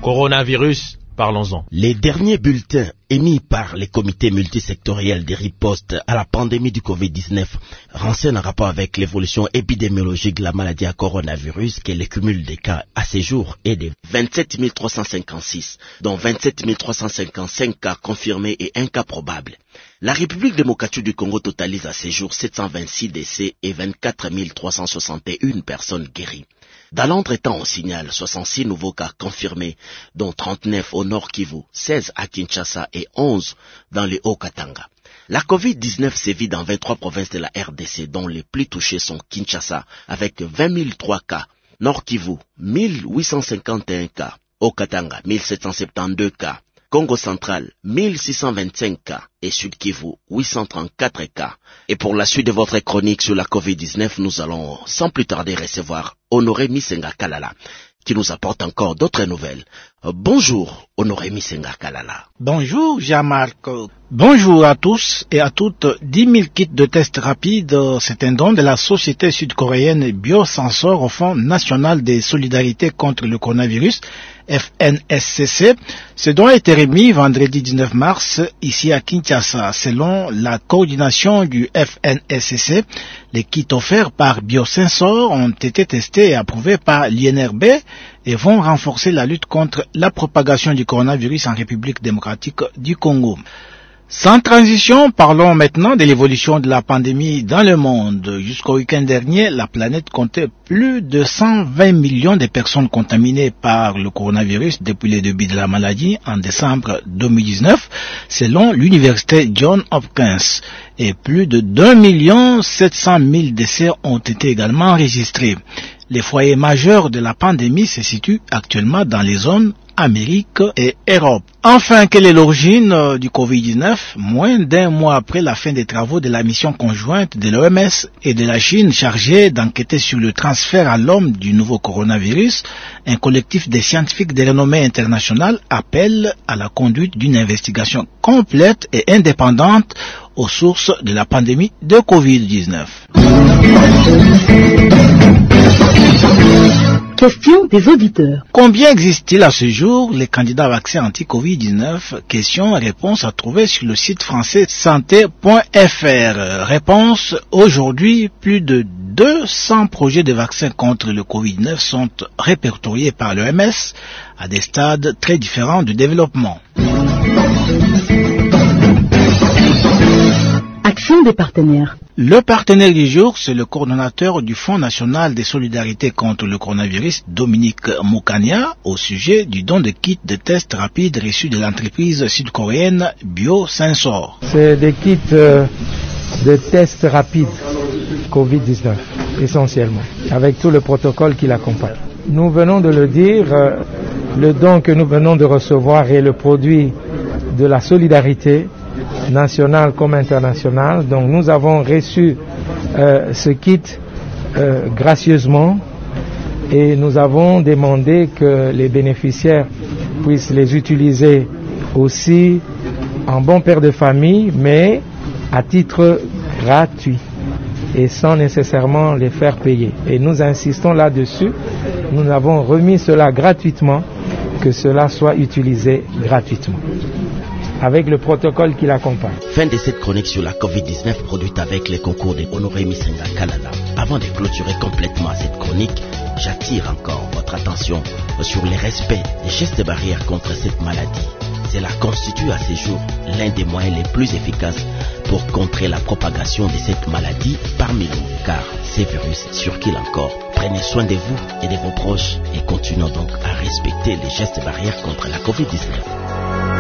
Coronavirus, parlons-en. Les derniers bulletins émis par les comités multisectoriels de riposte à la pandémie du Covid-19 renseignent un rapport avec l'évolution épidémiologique de la maladie à coronavirus, qui est le cumul des cas à ce jour est de 27 356, dont 27 355 cas confirmés et un cas probable. La République démocratique du Congo totalise à ce jour 726 décès et 24 361 personnes guéries. Dans l'entretemps, on signale 66 nouveaux cas confirmés, dont 39 au Nord Kivu, 16 à Kinshasa et 11 dans le Haut-Katanga. La Covid-19 sévit dans 23 provinces de la RDC, dont les plus touchées sont Kinshasa, avec 20 003 cas, Nord Kivu, 1851 cas, Haut-Katanga, 1772 cas, Congo central, 1625 cas et Sud Kivu, 834 cas. Et pour la suite de votre chronique sur la Covid-19, nous allons sans plus tarder recevoir Honoré Misenga Kalala, qui nous apporte encore d'autres nouvelles. Bonjour, Honoré Misenga Kalala. Bonjour, Jean-Marc. Bonjour à tous et à toutes. 10 000 kits de tests rapides, c'est un don de la société sud-coréenne Biosensor au Fonds national de solidarité contre le coronavirus, FNSCC. Ce don a été remis vendredi 19 mars ici à Kinshasa. Selon la coordination du FNSCC, les kits offerts par Biosensor ont été testés et approuvés par l'INRB et vont renforcer la lutte contre la propagation du coronavirus en République démocratique du Congo. Sans transition, parlons maintenant de l'évolution de la pandémie dans le monde. Jusqu'au week-end dernier, la planète comptait plus de 120 millions de personnes contaminées par le coronavirus depuis le début de la maladie en décembre 2019, selon l'université Johns Hopkins. Et plus de 2 700 000 décès ont été également enregistrés. Les foyers majeurs de la pandémie se situent actuellement dans les zones Amérique et Europe. Enfin, quelle est l'origine du Covid-19? Moins d'un mois après la fin des travaux de la mission conjointe de l'OMS et de la Chine chargée d'enquêter sur le transfert à l'homme du nouveau coronavirus, un collectif de scientifiques de renommée internationale appelle à la conduite d'une investigation complète et indépendante aux sources de la pandémie de Covid-19. Question des auditeurs. Combien existe-t-il à ce jour les candidats vaccins anti-Covid-19? Question et réponse à trouver sur le site français santé.fr. Réponse: aujourd'hui, plus de 200 projets de vaccins contre le Covid-19 sont répertoriés par l'OMS à des stades très différents de développement. Action des partenaires. Le partenaire du jour, c'est le coordonnateur du Fonds national de solidarité contre le coronavirus, Dominique Moukania, au sujet du don de kits de tests rapides reçus de l'entreprise sud-coréenne Biosensor. C'est des kits de tests rapides Covid-19, essentiellement, avec tout le protocole qui l'accompagne. Nous venons de le dire, le don que nous venons de recevoir est le produit de la solidarité nationale comme internationale. Donc nous avons reçu ce kit gracieusement et nous avons demandé que les bénéficiaires puissent les utiliser aussi en bon père de famille, mais à titre gratuit et sans nécessairement les faire payer. Et nous insistons là-dessus. Nous avons remis cela gratuitement, que cela soit utilisé gratuitement, avec le protocole qui l'accompagne. Fin de cette chronique sur la Covid-19 produite avec les concours de Honoré Misenga Kalala. Avant de clôturer complètement cette chronique, j'attire encore votre attention sur le respect des gestes barrières contre cette maladie. Cela constitue à ce jour l'un des moyens les plus efficaces pour contrer la propagation de cette maladie parmi nous, car ces virus circulent encore. Prenez soin de vous et de vos proches et continuons donc à respecter les gestes barrières contre la Covid-19.